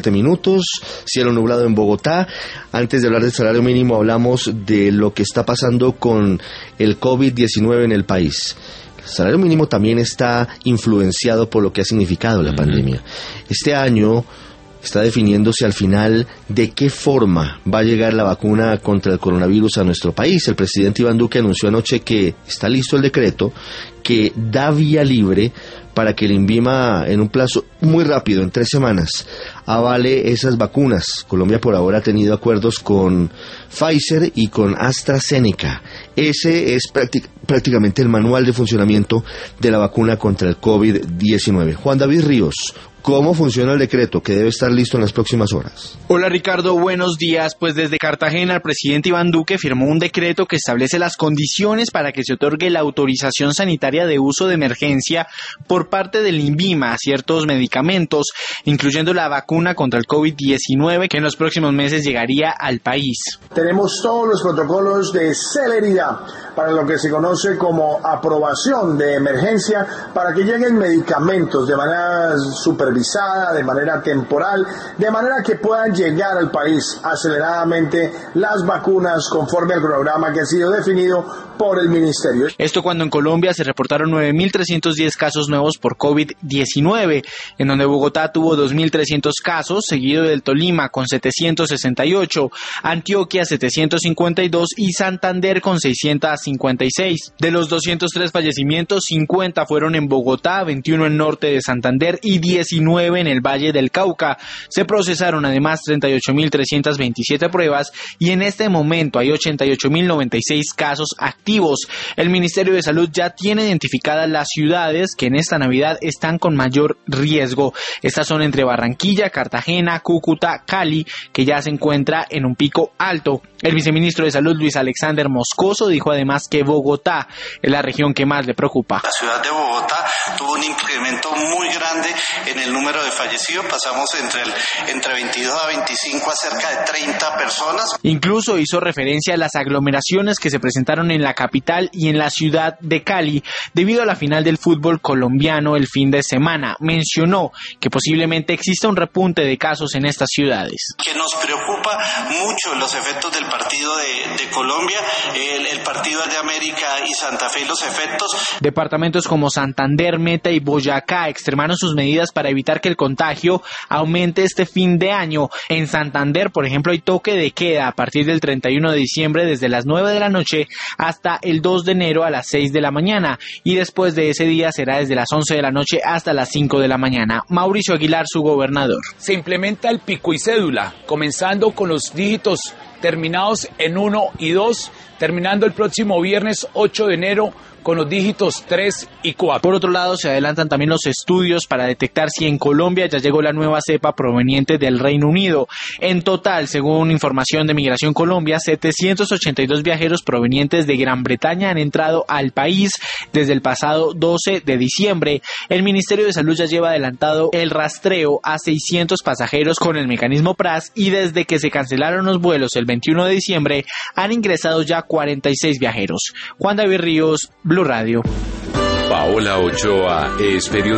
minutos, cielo nublado en Bogotá. Antes de hablar del salario mínimo, hablamos de lo que está pasando con el COVID-19 en el país. El salario mínimo también está influenciado por lo que ha significado la pandemia. Este año está definiéndose al final de qué forma va a llegar la vacuna contra el coronavirus a nuestro país. El presidente Iván Duque anunció anoche que está listo el decreto que da vía libre para que el INVIMA en un plazo muy rápido, en 3 semanas, avale esas vacunas. Colombia por ahora ha tenido acuerdos con Pfizer y con AstraZeneca. Ese es prácticamente el manual de funcionamiento de la vacuna contra el COVID-19. Juan David Ríos, ¿cómo funciona el decreto que debe estar listo en las próximas horas? Hola Ricardo, buenos días. Pues desde Cartagena el presidente Iván Duque firmó un decreto que establece las condiciones para que se otorgue la autorización sanitaria de uso de emergencia por parte del INVIMA a ciertos medicamentos, incluyendo la vacuna contra el COVID-19 que en los próximos meses llegaría al país. Tenemos todos los protocolos de celeridad para lo que se conoce como aprobación de emergencia para que lleguen medicamentos de manera supervisada, de manera temporal, de manera que puedan llegar al país aceleradamente las vacunas conforme al cronograma que ha sido definido por el ministerio. Esto cuando en Colombia se reportaron 9.310 casos nuevos por COVID-19, en donde Bogotá tuvo 2.300 casos, seguido del Tolima con 768, Antioquia 752 y Santander con 656. De los 203 fallecimientos, 50 fueron en Bogotá, 21 en norte de Santander y 19 en el Valle del Cauca. Se procesaron además 38.327 pruebas y en este momento hay 88.096 casos activos. El Ministerio de Salud ya tiene identificadas las ciudades que en esta Navidad están con mayor riesgo. Estas son entre Barranquilla, Cartagena, Cúcuta, Cali, que ya se encuentra en un pico alto. El viceministro de Salud, Luis Alexander Moscoso, dijo además que Bogotá es la región que más le preocupa. La ciudad de Bogotá tuvo un incremento muy grande en el número de fallecidos. Pasamos entre 22 a 25 a cerca de 30 personas. Incluso hizo referencia a las aglomeraciones que se presentaron en la capital y en la ciudad de Cali debido a la final del fútbol colombiano el fin de semana. Mencionó que posiblemente exista un repunte de casos en estas ciudades. Que nos preocupa mucho los efectos del partido de Colombia, el partido de América y Santa Fe y los efectos. Departamentos como Santander, Meta y Boyacá extremaron sus medidas para evitar que el contagio aumente este fin de año. En Santander, por ejemplo, hay toque de queda a partir del 31 de diciembre desde las 9 de la noche hasta el 2 de enero a las 6 de la mañana y después de ese día será desde las 11 de la noche hasta las 5 de la mañana. Mauricio Aguilar, su gobernador. Se implementa el pico y cédula, comenzando con los dígitos terminados en 1 y 2, terminando el próximo viernes 8 de enero con los dígitos 3 y 4. Por otro lado, se adelantan también los estudios para detectar si en Colombia ya llegó la nueva cepa proveniente del Reino Unido. En total, según información de Migración Colombia, 782 viajeros provenientes de Gran Bretaña han entrado al país desde el pasado 12 de diciembre. El Ministerio de Salud ya lleva adelantado el rastreo a 600 pasajeros con el mecanismo PRAS y desde que se cancelaron los vuelos el 21 de diciembre han ingresado ya 46 viajeros. Juan David Ríos, Blue Radio. Paola Ochoa es periodista.